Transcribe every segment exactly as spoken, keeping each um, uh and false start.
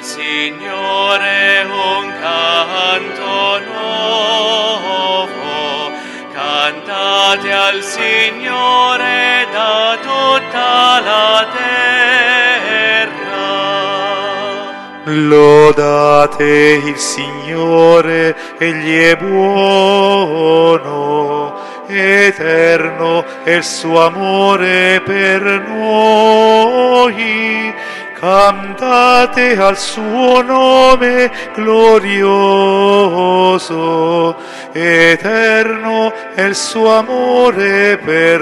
Signore un canto nuovo, cantate al Signore da tutta la terra. Lodate il Signore, egli è buono, eterno è il suo amore per noi. Cantate al suo nome glorioso, eterno è il suo amore per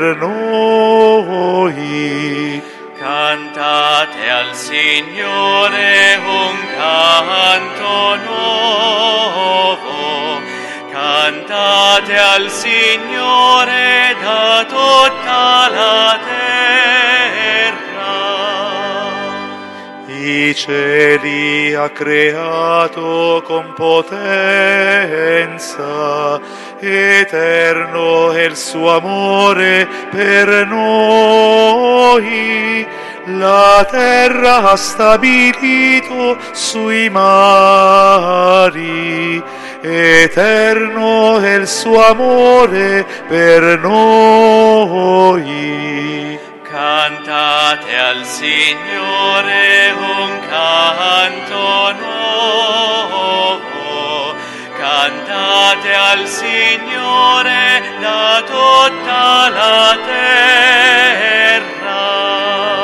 noi. Cantate al Signore un canto nuovo, cantate al Signore da tutta la terra. I cieli ha creato con potenza, eterno è il suo amore per noi. La terra ha stabilito sui mari, eterno è il suo amore per noi. Cantate al Signore un canto nuovo, cantate al Signore da tutta la terra.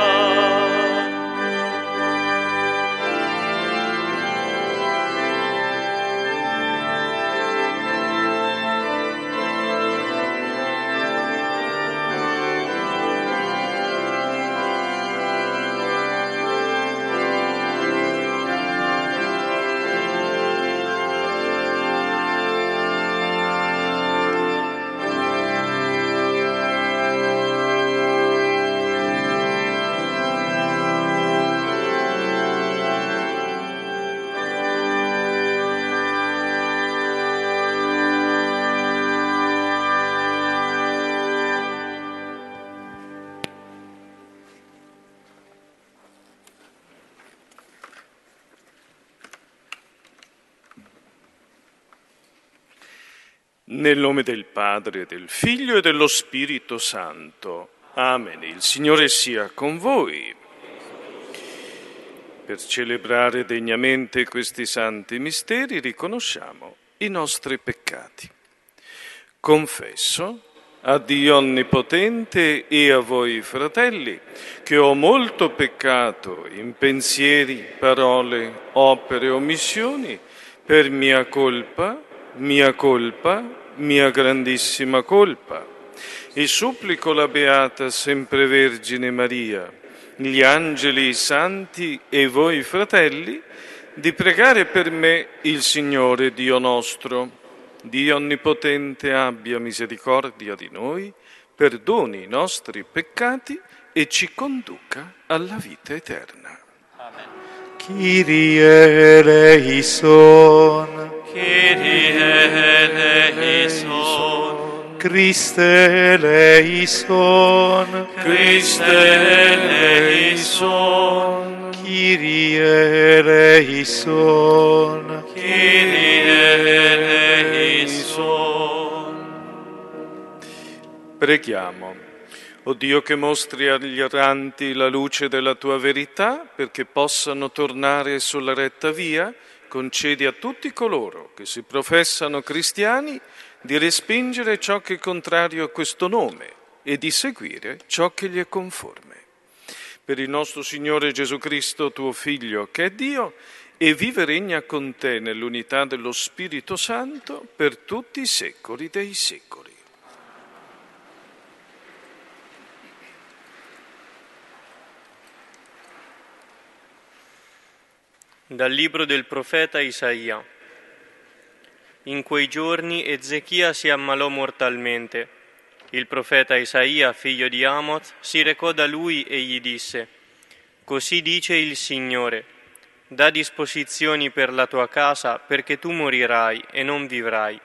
Nel nome del Padre, del Figlio e dello Spirito Santo. Amen. Il Signore sia con voi. Per celebrare degnamente questi santi misteri riconosciamo i nostri peccati. Confesso a Dio Onnipotente e a voi, fratelli, che ho molto peccato in pensieri, parole, opere e omissioni, per mia colpa, mia colpa, mia grandissima colpa, e supplico la Beata Sempre Vergine Maria, gli angeli, i santi e voi fratelli, di pregare per me il Signore Dio nostro. Dio Onnipotente abbia misericordia di noi, perdoni i nostri peccati e ci conduca alla vita eterna. Amen. Kyrie eleison, Kyrie eleison, Christe eleison, Christe eleison, Kyrie eleison, Kyrie eleison. Preghiamo. O Dio, che mostri agli erranti la luce della tua verità, perché possano tornare sulla retta via, concedi a tutti coloro che si professano cristiani di respingere ciò che è contrario a questo nome e di seguire ciò che gli è conforme. Per il nostro Signore Gesù Cristo, tuo Figlio, che è Dio, e vive e regna con te nell'unità dello Spirito Santo per tutti i secoli dei secoli. Dal libro del profeta Isaia. In quei giorni Ezechia si ammalò mortalmente. Il profeta Isaia, figlio di Amoz, si recò da lui e gli disse: «Così dice il Signore, dà disposizioni per la tua casa, perché tu morirai e non vivrai».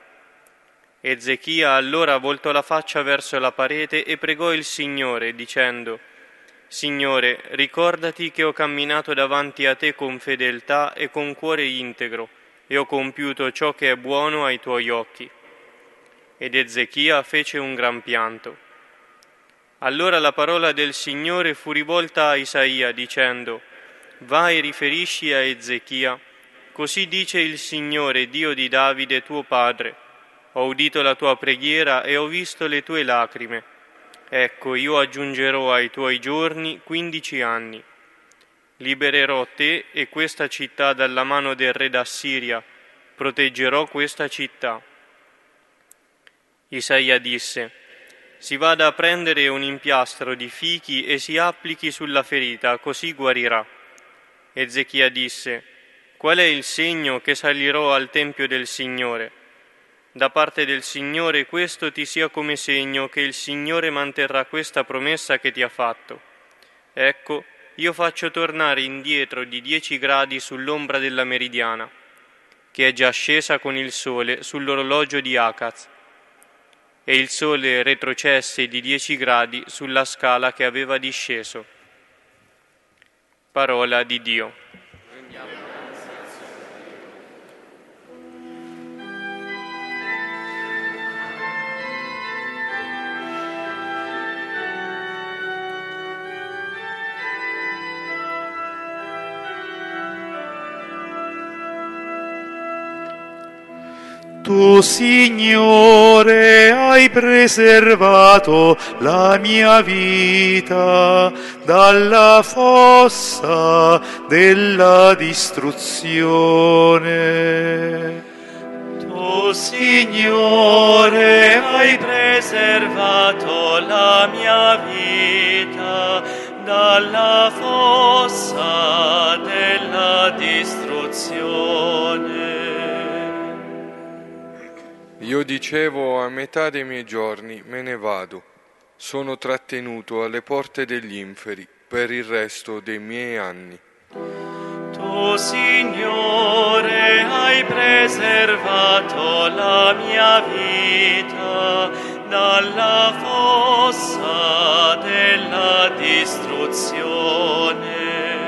Ezechia allora voltò la faccia verso la parete e pregò il Signore, dicendo: Signore, ricordati che ho camminato davanti a te con fedeltà e con cuore integro, e ho compiuto ciò che è buono ai tuoi occhi. Ed Ezechia fece un gran pianto. Allora la parola del Signore fu rivolta a Isaia, dicendo: vai e riferisci a Ezechia, così dice il Signore, Dio di Davide tuo padre: ho udito la tua preghiera e ho visto le tue lacrime. Ecco, io aggiungerò ai tuoi giorni quindici anni. Libererò te e questa città dalla mano del re d'Assiria, proteggerò questa città. Isaia disse: si vada a prendere un impiastro di fichi e si applichi sulla ferita, così guarirà. Ezechia disse: qual è il segno che salirò al tempio del Signore? Da parte del Signore questo ti sia come segno che il Signore manterrà questa promessa che ti ha fatto. Ecco, io faccio tornare indietro di dieci gradi sull'ombra della meridiana, che è già scesa con il sole sull'orologio di Acaz, e il sole retrocesse di dieci gradi sulla scala che aveva disceso. Parola di Dio. Tu, Signore, hai preservato la mia vita dalla fossa della distruzione. Tu, Signore, hai preservato la mia vita dalla fossa della distruzione. Io dicevo, a metà dei miei giorni me ne vado, sono trattenuto alle porte degli inferi per il resto dei miei anni. Tu, Signore, hai preservato la mia vita dalla fossa della distruzione.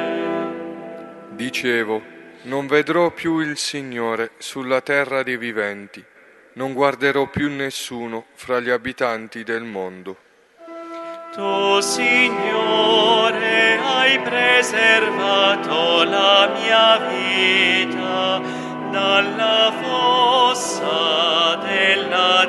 Dicevo, non vedrò più il Signore sulla terra dei viventi. Non guarderò più nessuno fra gli abitanti del mondo. Tu, Signore, hai preservato la mia vita dalla fossa della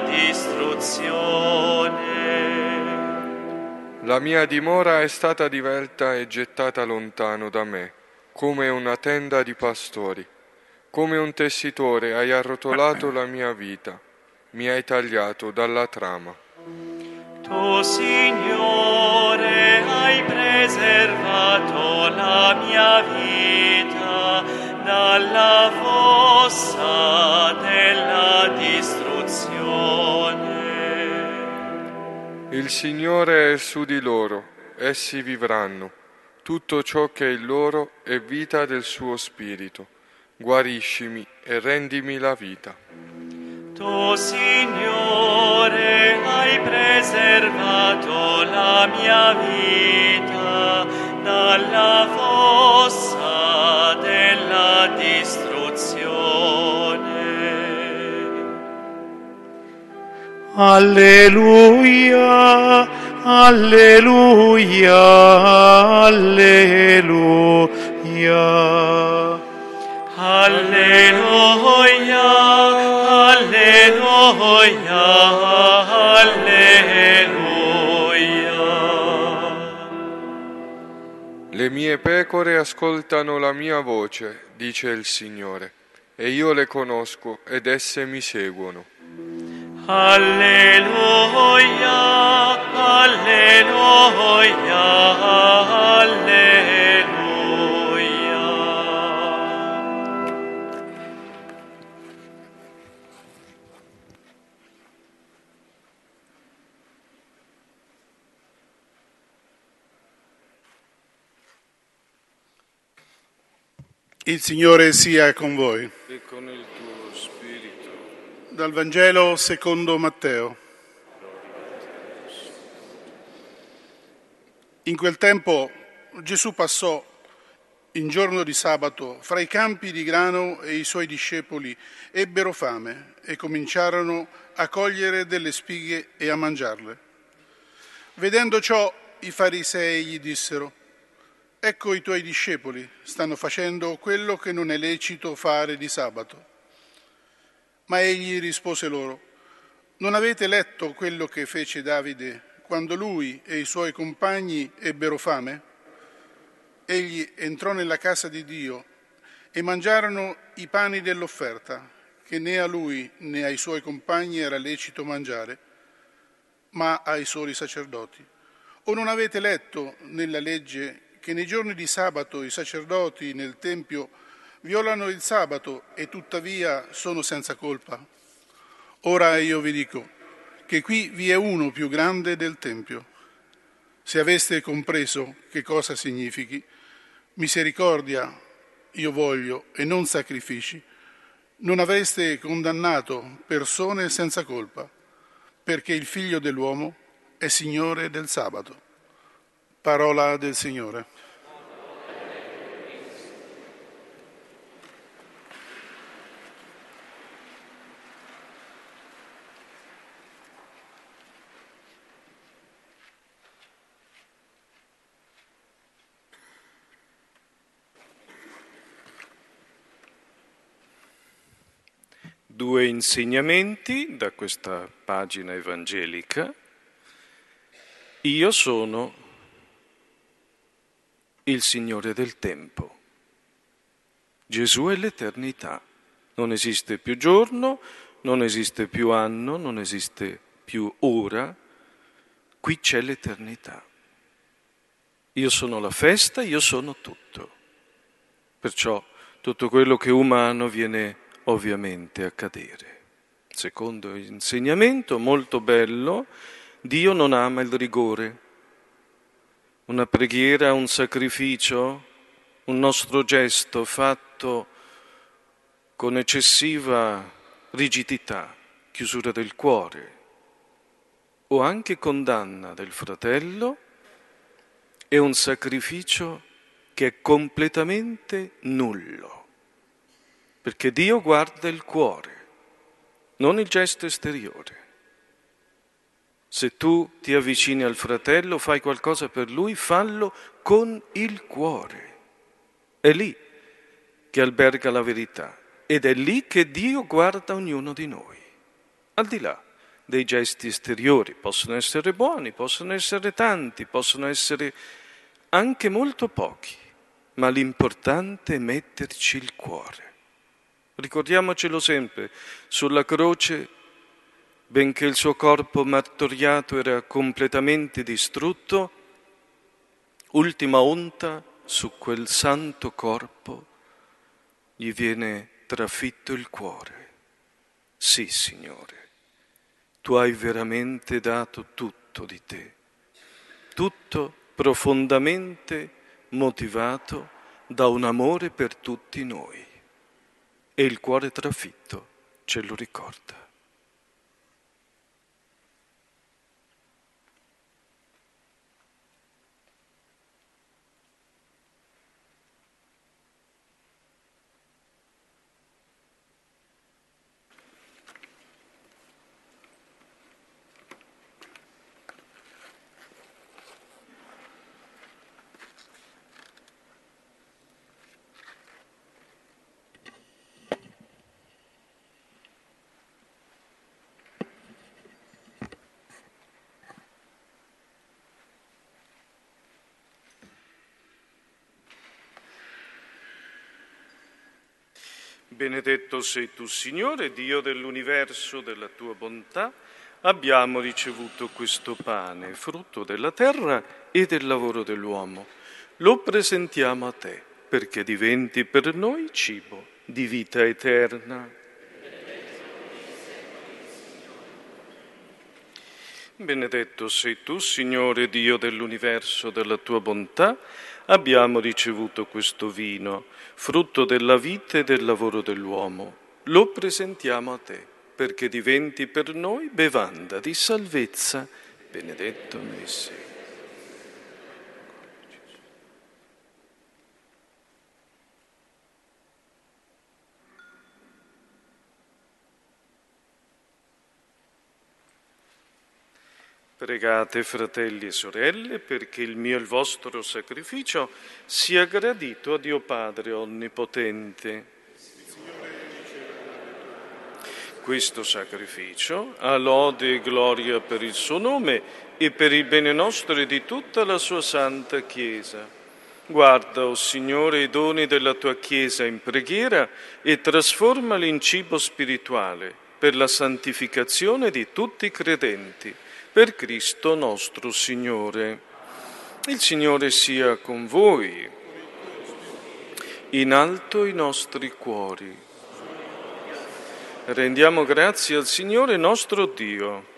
distruzione. La mia dimora è stata divelta e gettata lontano da me, come una tenda di pastori. Come un tessitore hai arrotolato la mia vita, mi hai tagliato dalla trama. Tu, Signore, hai preservato la mia vita dalla fossa della distruzione. Il Signore è su di loro, essi vivranno. Tutto ciò che è il loro è vita del suo spirito. Guariscimi e rendimi la vita. Tu, Signore, hai preservato la mia vita dalla fossa della distruzione. Alleluia, alleluia, alleluia. Alleluia, alleluia, alleluia. Le mie pecore ascoltano la mia voce, dice il Signore, e io le conosco ed esse mi seguono. Alleluia, alleluia, alleluia. Il Signore sia con voi. E con il tuo spirito. Dal Vangelo secondo Matteo. In quel tempo Gesù passò in giorno di sabato fra i campi di grano e i suoi discepoli ebbero fame e cominciarono a cogliere delle spighe e a mangiarle. Vedendo ciò, i farisei gli dissero: «Ecco, i tuoi discepoli stanno facendo quello che non è lecito fare di sabato». Ma egli rispose loro: «Non avete letto quello che fece Davide quando lui e i suoi compagni ebbero fame? Egli entrò nella casa di Dio e mangiarono i pani dell'offerta, che né a lui né ai suoi compagni era lecito mangiare, ma ai soli sacerdoti. O non avete letto nella legge che nei giorni di sabato i sacerdoti nel Tempio violano il sabato e tuttavia sono senza colpa? Ora io vi dico che qui vi è uno più grande del Tempio. Se aveste compreso che cosa significhi misericordia io voglio e non sacrifici, non avreste condannato persone senza colpa, perché il Figlio dell'uomo è Signore del sabato». Parola del Signore. Due insegnamenti da questa pagina evangelica. Io sono il Signore del tempo. Gesù è l'eternità. Non esiste più giorno, non esiste più anno, non esiste più ora. Qui c'è l'eternità. Io sono la festa, io sono tutto. Perciò tutto quello che è umano viene ovviamente a cadere. Secondo insegnamento molto bello, Dio non ama il rigore. Una preghiera, un sacrificio, un nostro gesto fatto con eccessiva rigidità, chiusura del cuore o anche condanna del fratello è un sacrificio che è completamente nullo. Perché Dio guarda il cuore, non il gesto esteriore. Se tu ti avvicini al fratello, fai qualcosa per lui, fallo con il cuore. È lì che alberga la verità ed è lì che Dio guarda ognuno di noi. Al di là dei gesti esteriori, possono essere buoni, possono essere tanti, possono essere anche molto pochi, ma l'importante è metterci il cuore. Ricordiamocelo sempre, sulla croce, benché il suo corpo martoriato era completamente distrutto, ultima onta su quel santo corpo gli viene trafitto il cuore. Sì, Signore, tu hai veramente dato tutto di te, tutto profondamente motivato da un amore per tutti noi. E il cuore trafitto ce lo ricorda. Benedetto sei tu, Signore, Dio dell'universo, della tua bontà. Abbiamo ricevuto questo pane, frutto della terra e del lavoro dell'uomo. Lo presentiamo a te, perché diventi per noi cibo di vita eterna. Benedetto sei tu, Signore, Dio dell'universo, della tua bontà. Abbiamo ricevuto questo vino, frutto della vita e del lavoro dell'uomo. Lo presentiamo a te, perché diventi per noi bevanda di salvezza. Benedetto noi sei. Pregate, fratelli e sorelle, perché il mio e il vostro sacrificio sia gradito a Dio Padre Onnipotente. Questo sacrificio ha lode e gloria per il suo nome e per il bene nostro e di tutta la sua santa Chiesa. Guarda, o Signore, i doni della tua Chiesa in preghiera e trasformali in cibo spirituale per la santificazione di tutti i credenti, per Cristo nostro Signore. Il Signore sia con voi. In alto i nostri cuori. Rendiamo grazie al Signore nostro Dio.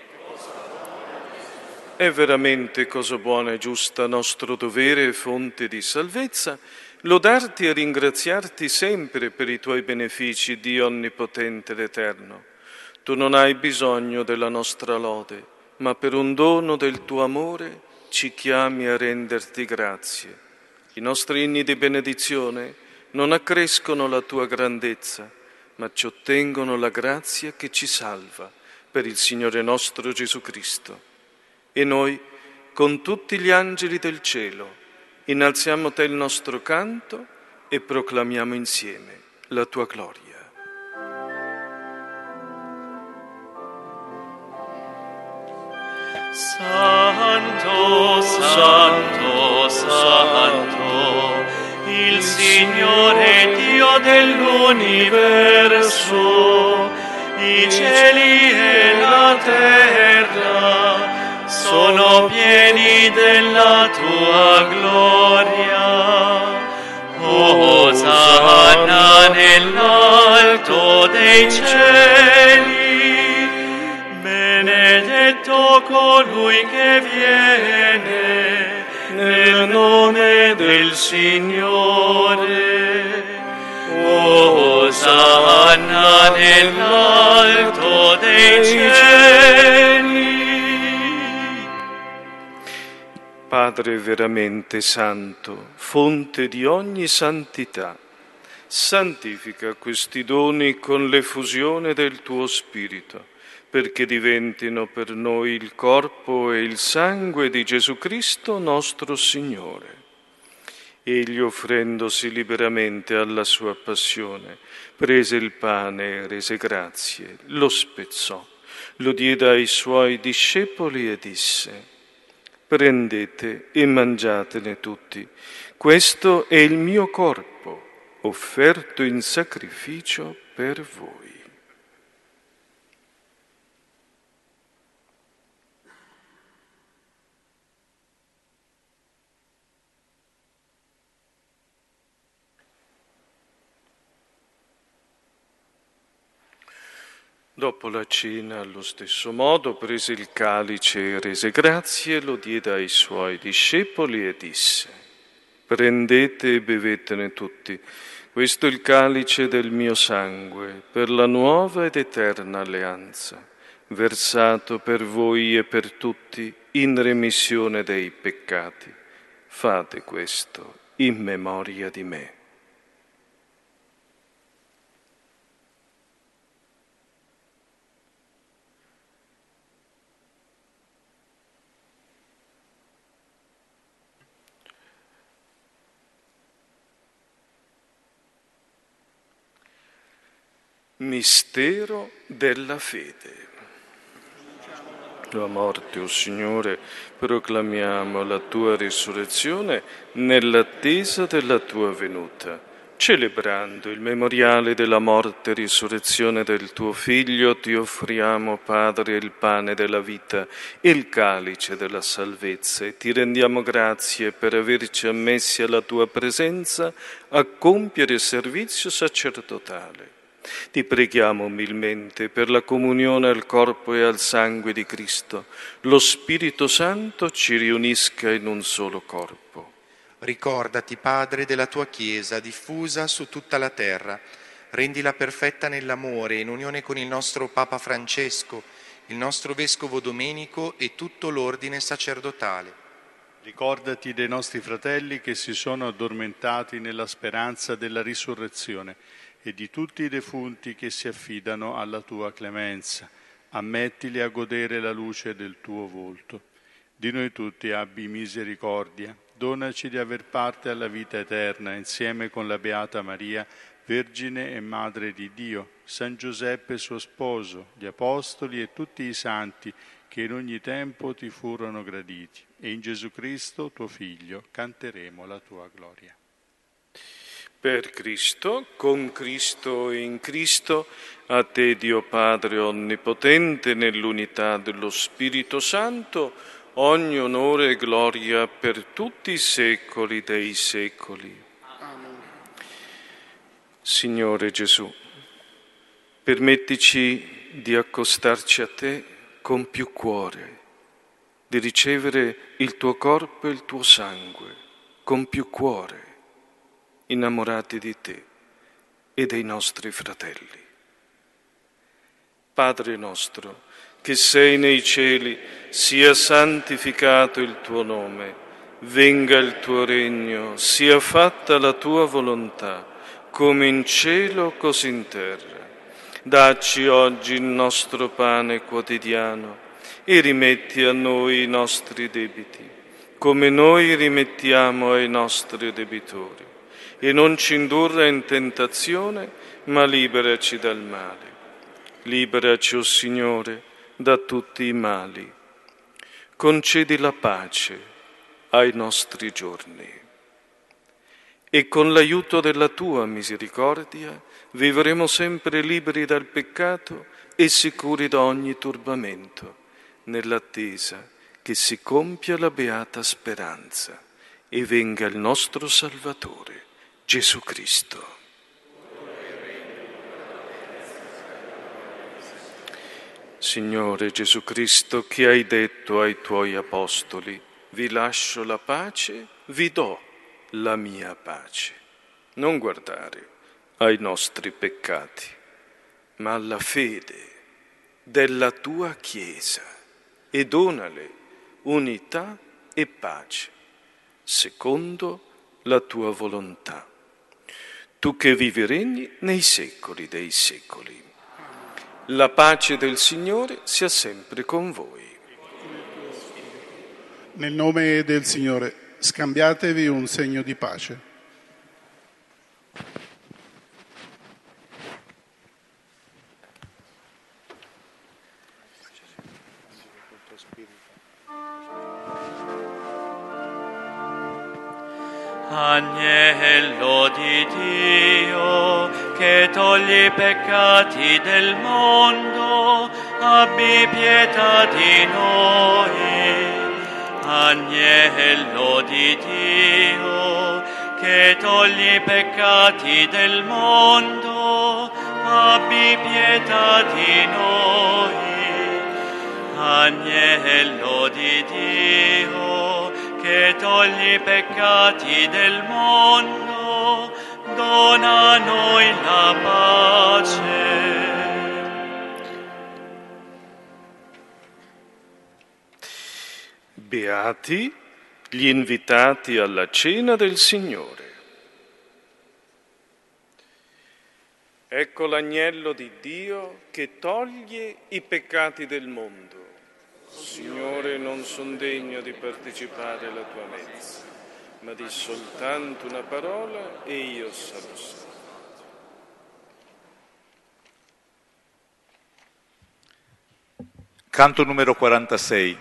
È veramente cosa buona e giusta, nostro dovere e fonte di salvezza, lodarti e ringraziarti sempre per i tuoi benefici, Dio Onnipotente ed Eterno. Tu non hai bisogno della nostra lode, ma per un dono del tuo amore ci chiami a renderti grazie. I nostri inni di benedizione non accrescono la tua grandezza, ma ci ottengono la grazia che ci salva per il Signore nostro Gesù Cristo. E noi, con tutti gli angeli del cielo, innalziamo te il nostro canto e proclamiamo insieme la tua gloria. Santo, Santo, Santo, il Signore Dio dell'universo, i cieli e la terra sono pieni della tua gloria. Osanna nell'alto dei cieli, benedetto colui che viene nel nome del Signore. Osanna nell'alto dei cieli. Padre veramente santo, fonte di ogni santità, santifica questi doni con l'effusione del tuo Spirito, perché diventino per noi il corpo e il sangue di Gesù Cristo nostro Signore. Egli, offrendosi liberamente alla sua passione, prese il pane e rese grazie, lo spezzò, lo diede ai suoi discepoli e disse: prendete e mangiatene tutti, questo è il mio corpo, offerto in sacrificio per voi. Dopo la cena, allo stesso modo, prese il calice e rese grazie, lo diede ai suoi discepoli e disse: prendete e bevetene tutti, questo è il calice del mio sangue, per la nuova ed eterna alleanza, versato per voi e per tutti in remissione dei peccati. Fate questo in memoria di me. Mistero della fede. Tua morte, o Signore, proclamiamo la tua risurrezione nell'attesa della tua venuta. Celebrando il memoriale della morte e risurrezione del tuo Figlio, ti offriamo, Padre, il pane della vita e il calice della salvezza, e ti rendiamo grazie per averci ammessi alla tua presenza a compiere il servizio sacerdotale. Ti preghiamo umilmente per la comunione al corpo e al sangue di Cristo. Lo Spirito Santo ci riunisca in un solo corpo. Ricordati, Padre, della tua Chiesa diffusa su tutta la terra. Rendila perfetta nell'amore, in unione con il nostro Papa Francesco, il nostro Vescovo Domenico e tutto l'ordine sacerdotale. Ricordati dei nostri fratelli che si sono addormentati nella speranza della risurrezione e di tutti i defunti che si affidano alla tua clemenza. ammettili a godere la luce del tuo volto. Di noi tutti abbi misericordia, donaci di aver parte alla vita eterna insieme con la Beata Maria, Vergine e Madre di Dio, San Giuseppe suo sposo, gli Apostoli e tutti i santi che in ogni tempo ti furono graditi. E in Gesù Cristo, tuo Figlio, canteremo la tua gloria. Per Cristo, con Cristo e in Cristo, a te Dio Padre Onnipotente, nell'unità dello Spirito Santo, ogni onore e gloria per tutti i secoli dei secoli. Amen. Signore Gesù, permettici di accostarci a te con più cuore, di ricevere il tuo corpo e il tuo sangue con più cuore, innamorati di te e dei nostri fratelli. Padre nostro, che sei nei cieli, sia santificato il tuo nome, venga il tuo regno, sia fatta la tua volontà, come in cielo così in terra. Dacci oggi il nostro pane quotidiano e rimetti a noi i nostri debiti, come noi rimettiamo ai nostri debitori. E non ci indurre in tentazione, ma liberaci dal male. Liberaci, o Signore, da tutti i mali. Concedi la pace ai nostri giorni. E con l'aiuto della tua misericordia vivremo sempre liberi dal peccato e sicuri da ogni turbamento, nell'attesa che si compia la beata speranza e venga il nostro Salvatore, Gesù Cristo. Signore Gesù Cristo, che hai detto ai tuoi apostoli, vi lascio la pace, vi do la mia pace. Non guardare ai nostri peccati, ma alla fede della tua Chiesa e donale unità e pace, secondo la tua volontà. Tu che vivi e regni nei secoli dei secoli. La pace del Signore sia sempre con voi. Nel nome del Signore, scambiatevi un segno di pace. Agnello di Dio, che togli i peccati del mondo, abbi pietà di noi. Agnello di Dio, che togli i peccati del mondo, abbi pietà di noi. Agnello di Dio, che togli i peccati del mondo, dona a noi la pace. Beati gli invitati alla cena del Signore. Ecco l'agnello di Dio che toglie i peccati del mondo. Signore, non son degno di partecipare alla tua messa, ma di soltanto una parola e io sarò salvo. Canto numero quarantasei.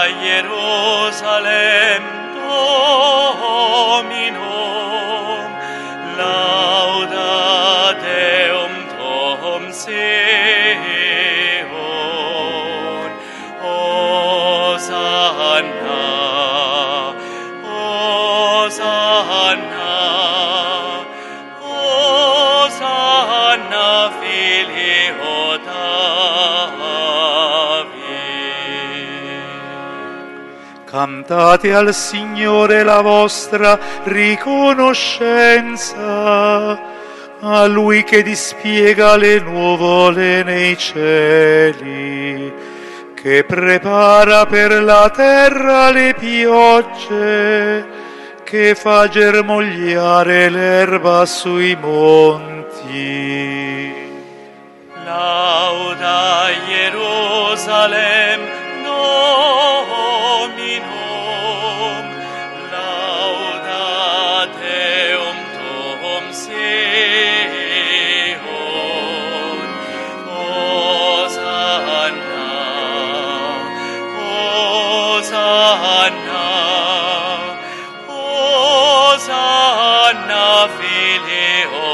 Jerusalem Dominum, lauda Deum Tom Sion, Hosanna, Hosanna, Hosanna, Filio David. Cantate al Signore la vostra riconoscenza, a Lui che dispiega le nuvole nei cieli, che prepara per la terra le piogge, che fa germogliare l'erba sui monti. Lauda Jerusalem Dominum, lauda Deum Tom Sion, Hosanna, Hosanna, Hosanna, Filio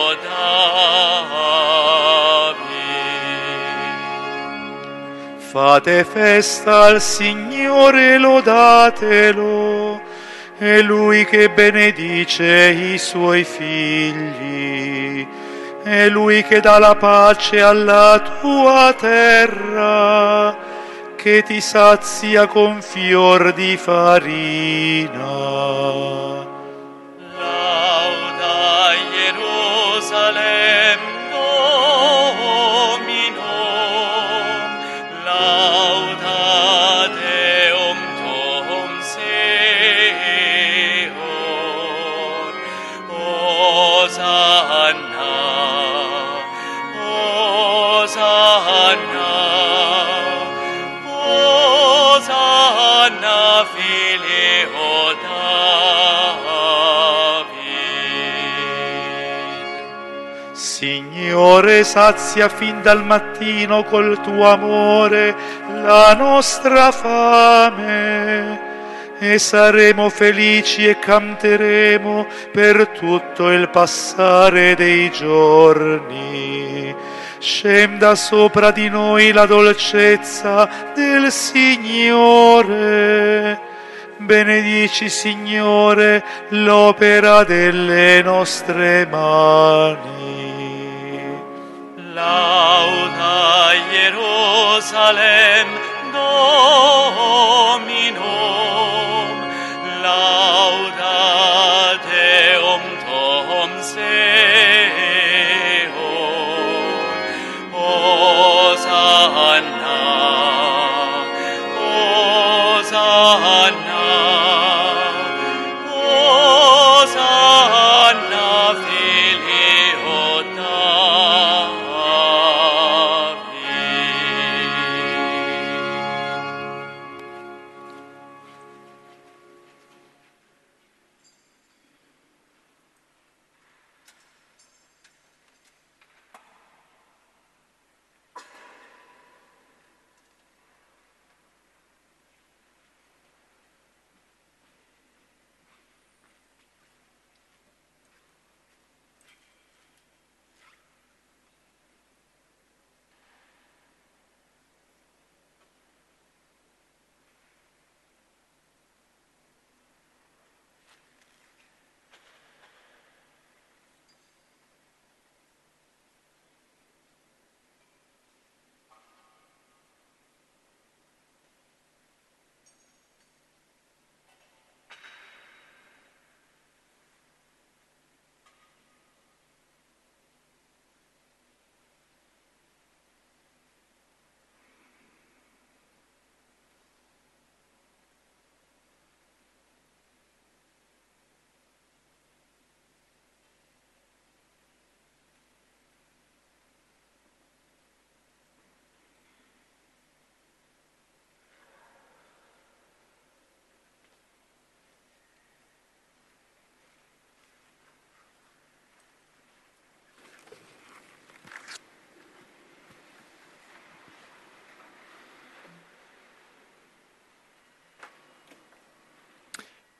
David. Fate festa al Signore, lodatelo, è Lui che benedice i Suoi figli, è Lui che dà la pace alla tua terra, che ti sazia con fior di farina. Lauda Jerusalem Dominum, lauda Deum Tom Sion, Hosanna, Hosanna, Hosanna, Filio David. Signore, sazia fin dal mattino col tuo amore la nostra fame, e saremo felici e canteremo per tutto il passare dei giorni. Scenda sopra di noi la dolcezza del Signore. Benedici, Signore, l'opera delle nostre mani. Lauda Jerusalem Dominum, lauda Deum Tom Sion, Hosanna, Hosanna, Hosanna, Filio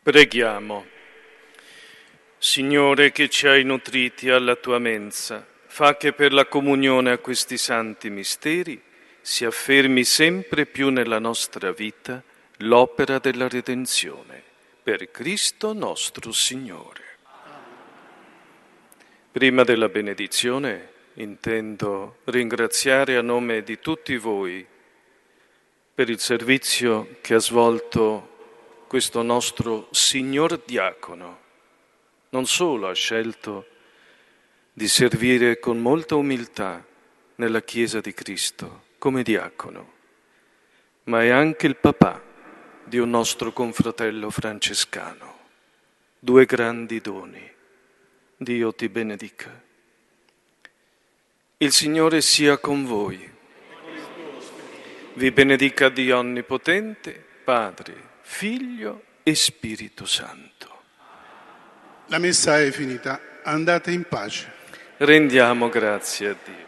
Preghiamo. Signore, che ci hai nutriti alla tua mensa, fa che per la comunione a questi santi misteri si affermi sempre più nella nostra vita l'opera della redenzione. Per Cristo nostro Signore. Prima della benedizione intendo ringraziare a nome di tutti voi per il servizio che ha svolto questo nostro signor diacono. Non solo ha scelto di servire con molta umiltà nella Chiesa di Cristo come diacono, ma è anche il papà di un nostro confratello francescano. Due grandi doni. Dio ti benedica. Il Signore sia con voi. Vi benedica Dio Onnipotente, Padre, Figlio e Spirito Santo. La messa è finita. Andate in pace. Rendiamo grazie a Dio.